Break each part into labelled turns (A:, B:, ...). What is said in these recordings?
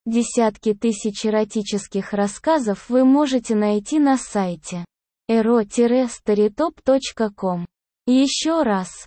A: Десятки тысяч эротических рассказов вы можете найти на сайте ero-storytop.com. Еще раз.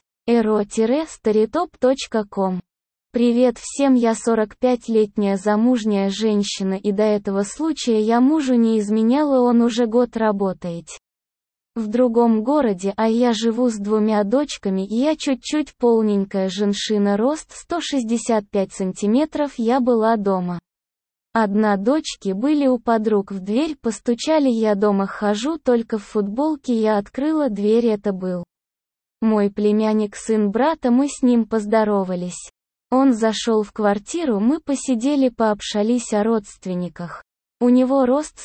A: ero-storytop.com. Привет всем, я 45-летняя замужняя женщина, и до этого случая я мужу не изменяла, он уже год работает в другом городе, а я живу с 2 дочками, и я чуть-чуть полненькая женщина, рост 165 сантиметров, я была дома. Одна дочки были у подруг, в дверь постучали, я дома хожу только в футболке, я открыла дверь, это был мой племянник, сын брата, мы с ним поздоровались. Он зашел в квартиру, мы посидели, пообщались о родственниках. У него рост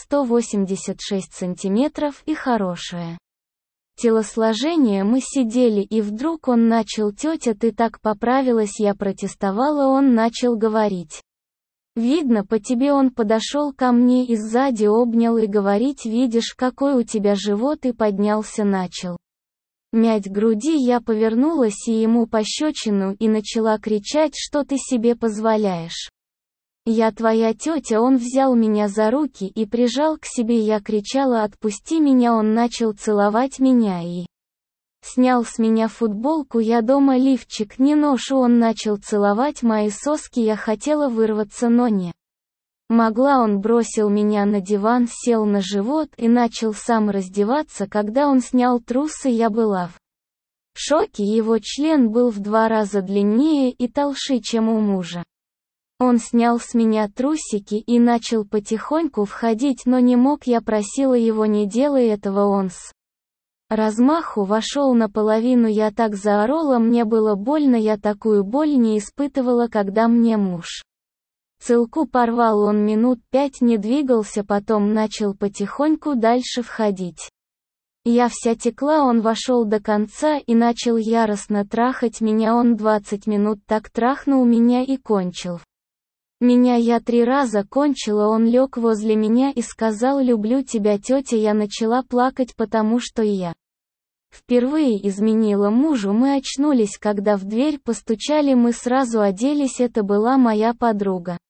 A: 186 сантиметров и хорошее телосложение, мы сидели, и вдруг он начал: «Тетя, ты так поправилась», я протестовала, он начал говорить: «Видно по тебе», он подошел ко мне и сзади обнял и говорить: «Видишь, какой у тебя живот», и поднялся, начал мять груди, я повернулась и ему пощечину и начала кричать: «Что ты себе позволяешь? Я твоя тетя». Он взял меня за руки и прижал к себе, я кричала: «Отпусти меня», он начал целовать меня и снял с меня футболку, я дома лифчик не ношу, он начал целовать мои соски, я хотела вырваться, но не могла, он бросил меня на диван, сел на живот и начал сам раздеваться, когда он снял трусы, я была в шоке, его член был в 2 раза длиннее и толще, чем у мужа. Он снял с меня трусики и начал потихоньку входить, но не мог, я просила его: «Не делай этого», он с размаху вошел наполовину, я так заорала, мне было больно, я такую боль не испытывала, когда мне муж целку порвал, он минут 5 не двигался, потом начал потихоньку дальше входить. Я вся текла, он вошел до конца и начал яростно трахать меня, он 20 минут так трахнул меня и кончил меня, я 3 раза кончила, он лег возле меня и сказал: «Люблю тебя, тетя», я начала плакать, потому что я впервые изменила мужу, мы очнулись, когда в дверь постучали, мы сразу оделись, это была моя подруга.